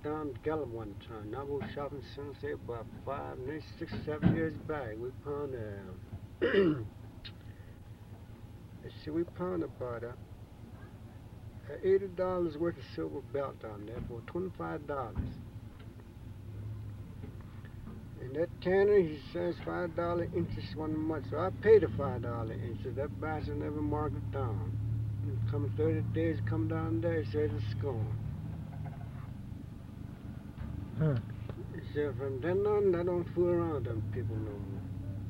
down to Gallup one time. Navajo shopping center, say about 5, maybe 6, 7 years back. We found we found about $80 worth of silver belt down there for $25. And that tanner, he says $5 interest 1 month. So I paid the $5 interest. That bastard never marked it down. And come 30 days, come down there, he says it's gone. Huh. He said from then on, I don't fool around with them people no more.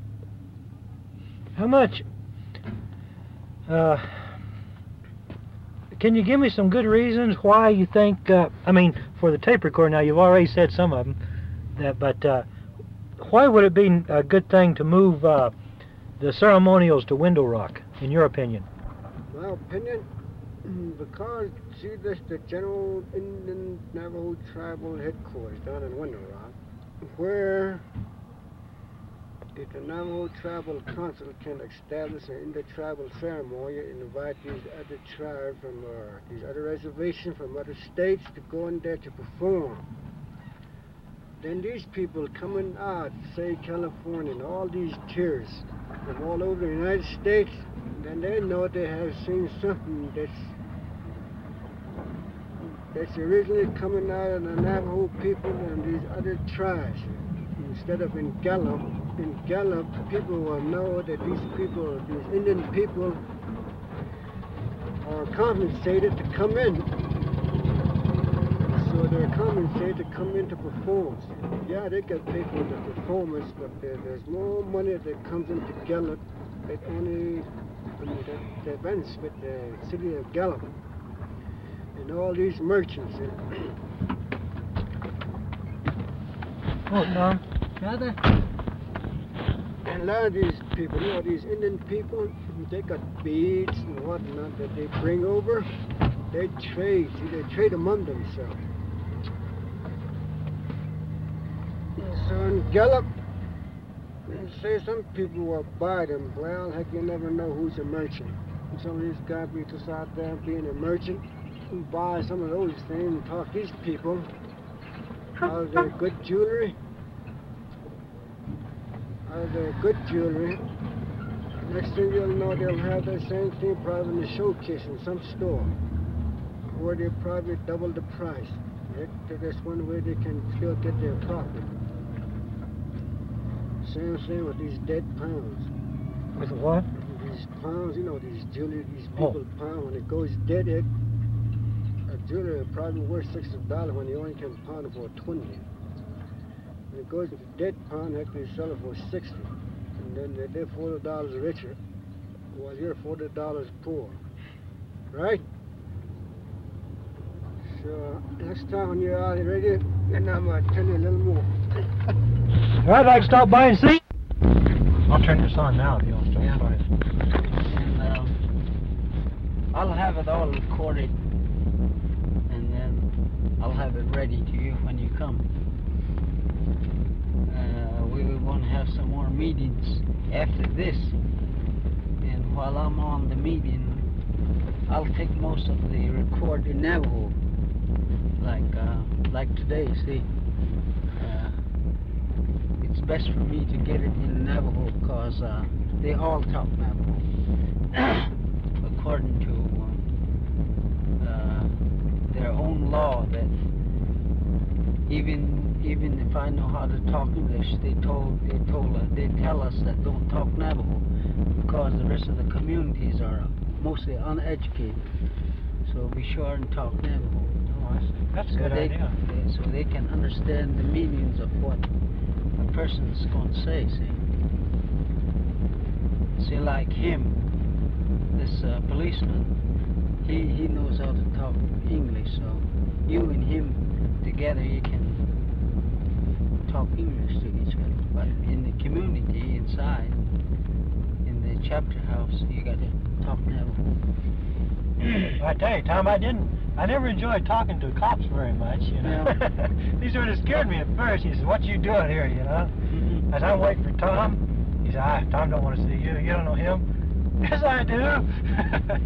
How much? Can you give me some good reasons why you think, I mean, for the tape recorder, now you've already said some of them, but why would it be a good thing to move the ceremonials to Window Rock, in your opinion? My opinion, because, see, this the General Indian Navajo Tribal Headquarters down in Window Rock, where if the Navajo Tribal Council can establish an intertribal ceremony and invite these other tribes from these other reservations from other states to go in there to perform. Then these people coming out, say California, and all these tourists from all over the United States, then they know they have seen something that's originally coming out of the Navajo people and these other tribes. Instead of in Gallup, people will know that these people, these Indian people, are compensated to come in. So they're compensated to come in to perform. Yeah, they get paid for the performance, but there's more money that comes into Gallup that only the events with the city of Gallup and all these merchants. Oh, Tom. Brother? And a lot of these people, you know, these Indian people, they got beads and whatnot that they bring over. They trade. See, they trade among themselves. So in Gallup, say some people will buy them. Well, heck, you never know who's a merchant. And some of these guys be just out there being a merchant and buy some of those things and talk these people out of their good jewelry. Out of their good jewelry. Next thing you'll know, they'll have that same thing probably in the showcase in some store, where they probably double the price. That's one way they can still get their profit. Same thing with these dead pounds. With what? These pounds, you know, these jewelry, these people pound. When it goes dead, a jewelry probably worth $60 when you only can pound it for $20. When it goes to dead pound, they can sell it for $60. And then they're $40 richer, while you're $40 poor. Right? So next time when you're out ready, and I'm going to tell you a little more. I'd like to stop by and see. I'll turn this on now if you want to start by. And I'll have it all recorded, and then I'll have it ready to you when you come. We will want to have some more meetings after this, and while I'm on the meeting, I'll take most of the record in Navajo, like today. See, it's best for me to get it in Navajo because they all talk Navajo according to their own law. That even if I know how to talk English, they tell us that don't talk Navajo because the rest of the communities are mostly uneducated. So be sure and talk Navajo. Oh, that's a good idea. So they can understand the meanings of what a person's going to say. See, like him, this policeman, he knows how to talk English. So you and him together, you can talk English to each other. But in the community inside, in the chapter house, you got to talk Navajo. I tell you, Tom, I never enjoyed talking to cops very much, you know. Yeah. He sort of scared me at first. He said, "What you doing here, you know?" As I'm waiting for Tom, he said, "Tom don't want to see you. You don't know him." Yes, I do.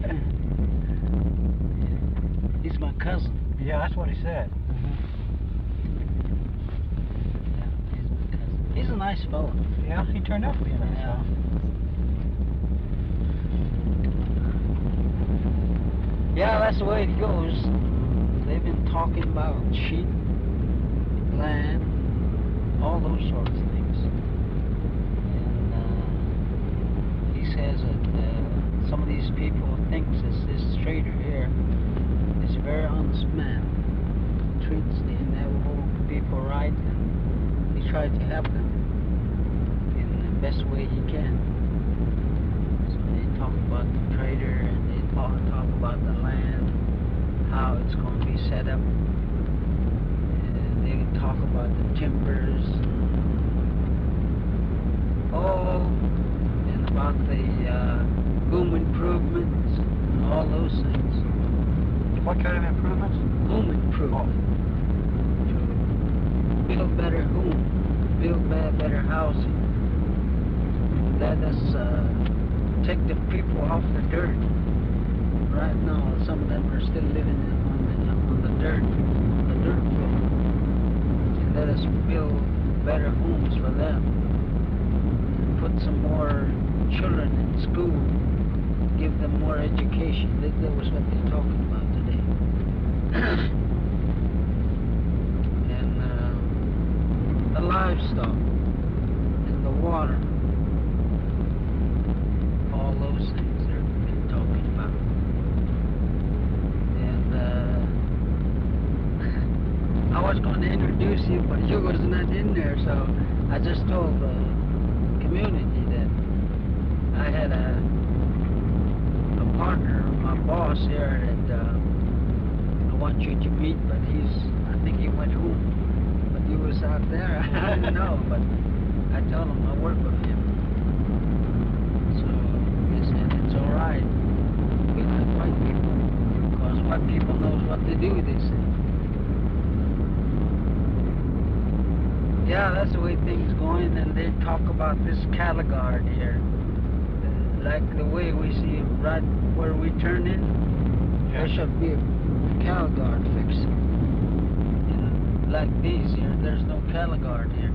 He's my cousin. Yeah, that's what he said. nice fellow. Yeah, he turned out to be a nice fellow. Yeah, that's the way it goes. They've been talking about sheep, land, all those sorts of things. And he says that some of these people thinks this trader here is a very honest man. Treats the Navajo people right, and he tried to help them in the best way he can. So they talk about the trader, and they talk about the land, how it's going to be set up. And they talk about the timbers, and about the home improvements, and all those things. What kind of improvements? Home improvement. To build better home, build better housing. Let us take the people off the dirt. Right now, some of them are still living on the dirt floor. And let us build better homes for them. Put some more children in school. Give them more education. That was what they're talking about today. And the livestock and the water. All those things they've been talking about. I was going to introduce you, but you was not in there, so I just told the community that I had a partner, my boss here, that I want you to meet, but I think he went home. But he was out there, I didn't know, but I told him I work with him. So he said it's all right. We like white people, because white people knows what to do with this thing. Yeah, that's the way things going, and they talk about this cattle guard here. Like the way we see right where we turn in, there should be a cattle guard fixed. And like these here, there's no cattle guard here.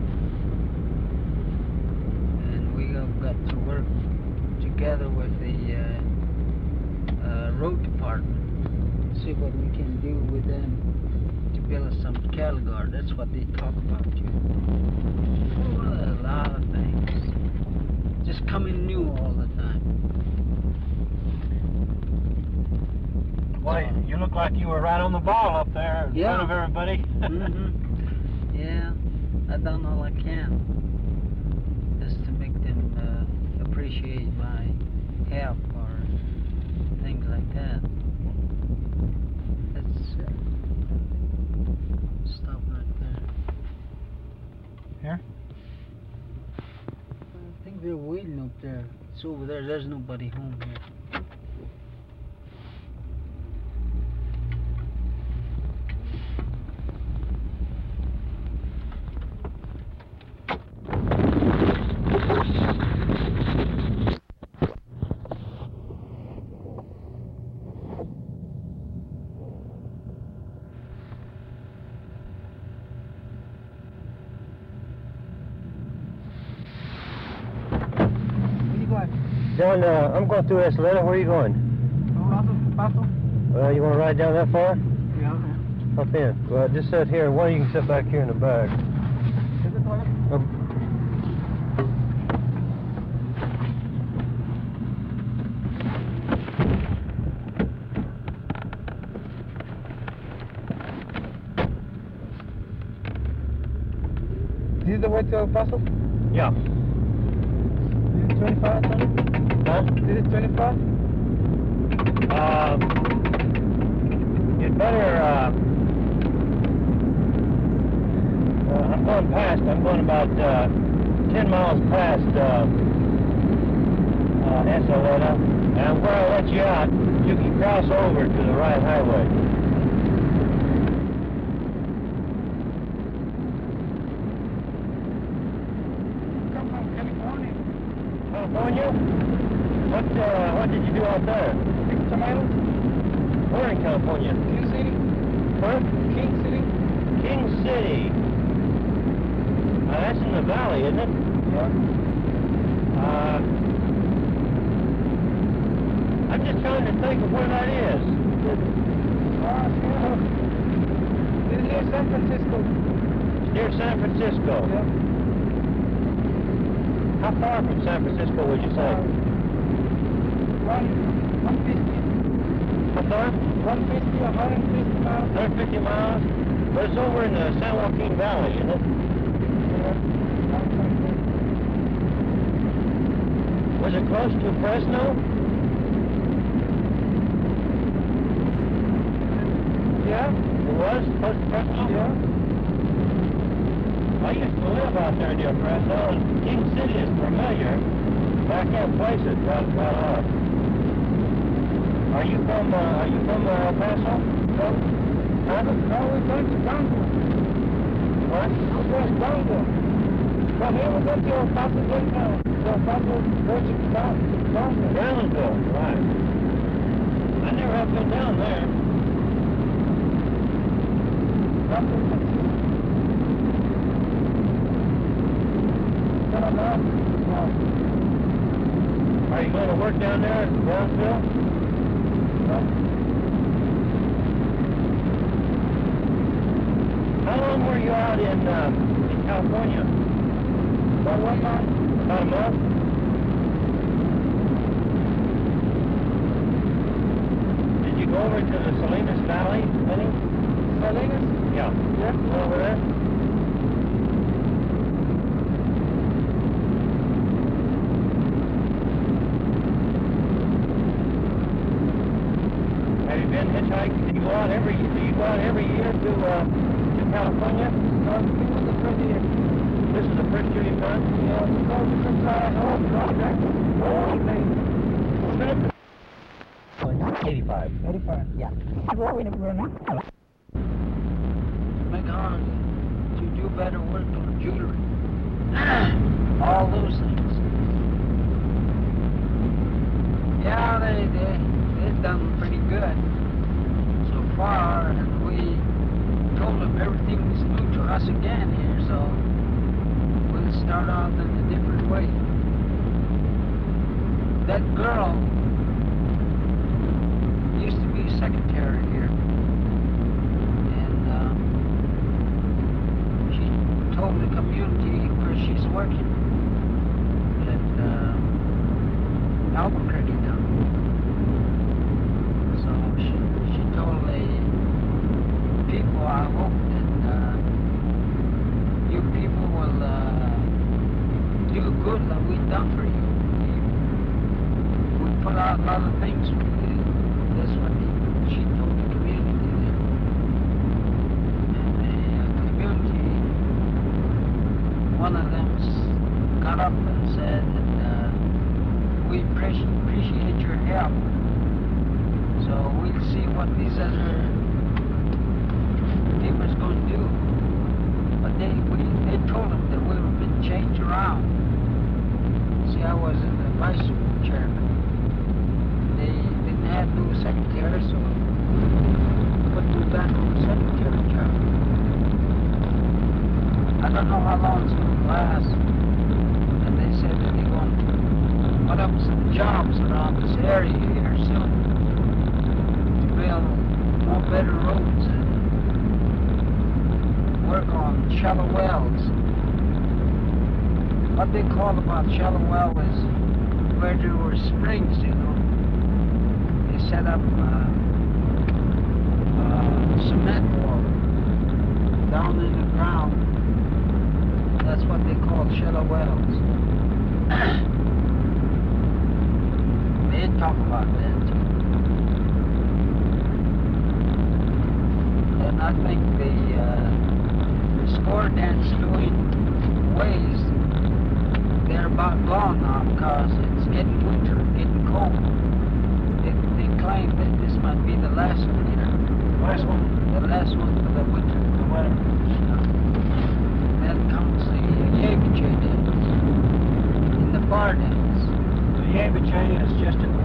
And we have got to work together with the road department, see what we can do with them. Build some cattle guard. That's what they talk about too. Oh, a lot of things. Just coming new all the time. Boy, you look like you were right on the ball up there in front of everybody. Yeah, I've done all I can just to make them appreciate my help or things like that. Stop right there. Here? I think they're waiting up there. It's over there. There's nobody home here. John, I'm going through Escaleta. Where are you going? Paso. Well, you want to ride down that far? Yeah. Hop in. Well, just sit here. One of you can sit back here in the back. This is the way to El Paso? Yeah. This is 25, Tony? Huh? This is 25? You'd better, I'm going past. I'm going about 10 miles past Escaleta. And where I let you out, you can cross over to the right highway. Come from California. California? What did you do out there? Pick tomatoes. Where in California? King City. Huh? King City. King City. that's in the valley, isn't it? Yeah. I'm just trying to think of where that is. It's near San Francisco. Near San Francisco. Yeah. How far from San Francisco would you say? 150. How far? 150, 150 miles. 150 miles? But it's over in the San Joaquin Valley, isn't it? Was it close to Fresno? Yeah. It was close to Fresno? Yeah. I used to live out there near Fresno, and King City is familiar. But I can't place it right off. Are you from El Paso? No. Huh? No, we're going to Congo. What? We're going to Congo. From here we're going to El Paso, going to El Paso, going to Congo. Brownsville, right. I never have been down there. Are you going to work down there in Brownsville? How long were you out in California? About 1 month. About a month? Did you go over to the Salinas Valley, Benny? Salinas? Yeah. Yeah. Go over there? Have you been hitchhiking? Do you go out every year to California? No, this is the first year. This is the first year you've done? Yeah, we go because home project. All day. 85. 85. Yeah. Make hard to do better work on jewelry. All those things. Yeah, they've done pretty good so far, and we told them everything's new to us again here, so we'll start out in a different way. That girl used to be a secretary here, and she told the community where she's working at Albuquerque now. So she told the people, I hope that you people will do good like we've done for you. We put out a lot of things for you. That's what she told the community there. And the community, one of them got up and said that we appreciate your help. So we'll see what these other people's going to do. But they told them that we were being changed around. See, I was in the vice chairman. They didn't have no secretary, so put me back on the secretary job. I don't know how long it's going to last. And they said that they're going to put up some jobs around this area here soon to build more better roads and work on shallow wells. What they call about shallow well is where there were springs, you know. They set up cement wall down in the ground. That's what they call shallow wells. They talk about that too. And I think the score dance doing ways, they're about gone now because it's getting winter, getting cold. They claim that this might be the last one here. Last one? The last one for the winter, the weather. Then comes the Yabiche dance and the bar dance. The Yabiche is just in